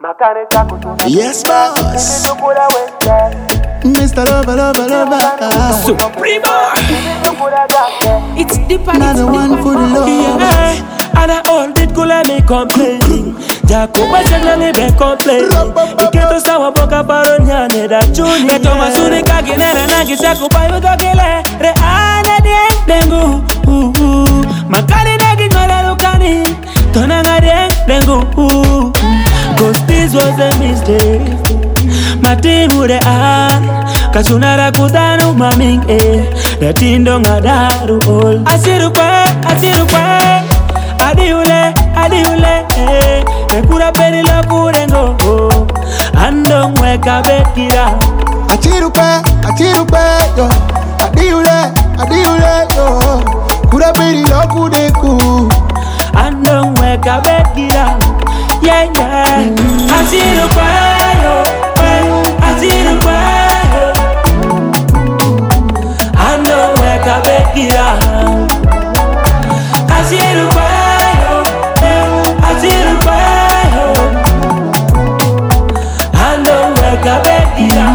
Yes, boss. Mr. Lover. Suprema. It's deeper. Another one for the love. Yeah. And I hold it cool and me complaining. Jacoba chakla me be complaining. Iketo sawa boka paronya ne da juni. Beto masuni kaginera na gisako bayo dogele. Re ana dengu. Makari dagi ngora lukani. Tona ngare dengu. Cause this was a mistake. Matimu de kachunara kudanu maming Datindo ngadaru all Asiru kwe Adiule Ekura peri lo kurengo Ando mweka bekira Achiru kwe yo Adiule yo Kura peri lo kurengo Ando mweka bekira Yeah Asiru kwe yo Asiru kwe yo Ando mweka bekira Asiru kwe yo Asiru kwe yo Ando mweka bekira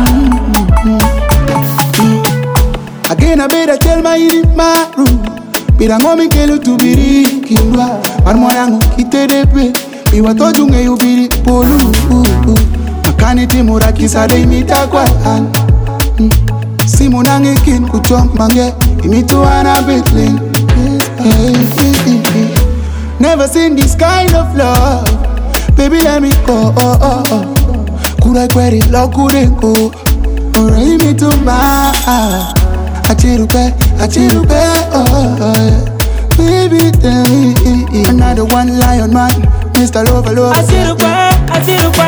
Again I better tell my in my room Bira ngomi kelu tubiri kindwa Marmo yangu kitedepe Iwa tojunge yubiri polu Makani timura kisade imita kwa Simu nange kin kuchom mange Imitu wana bitling Never seen this kind of love Baby let me go Kura kweri lo kurengo Ora imitu ma Achiru kwe Baby tell me Another one lion man Mr. Lover Asiru kwe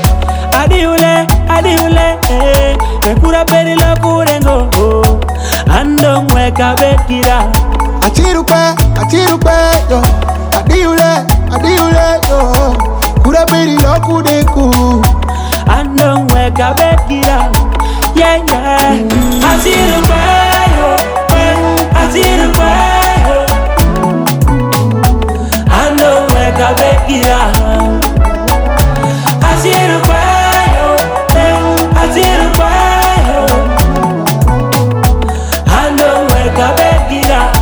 Adiule Ekura peri lo kurengo Ando mweka bekira Achiru kwe yo Adiule yo Kura peri lo kurengo Ando mweka bekira Yeah Asiru kwe yo Asiru kwe yo Ando mweka bekira Asiru kwe yo Asiru kwe yo Ando mweka bekira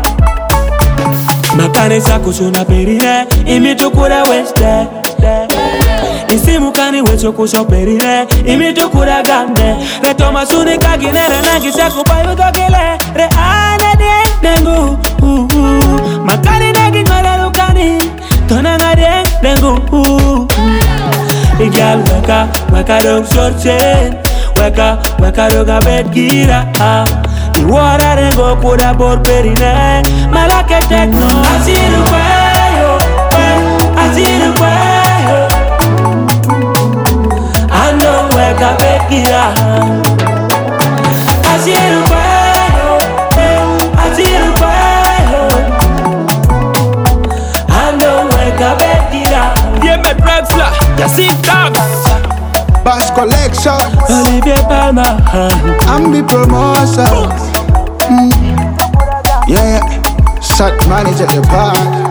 Makane sako shuna perine Imitukura weste Isimu kani wecho kusho perine Imitukura gamne Reto masuni kaginera Nagisako bayo dogele Re ane dengu Makane nagi ngora lukani Tona ngare dengu The girl weka dog short chain Weka dog a bed gira The water dengo kuda bor perine Malake techno Asiru kwe yo Asiru kwe yo Ando weka bed gira Asiru kwe yo Asiru kwe yo Ando weka bed gira Yeah me Braxla Yassine Tags Bass Collection Olivier Palmer I'm the promotion Yeah Shot manager the bar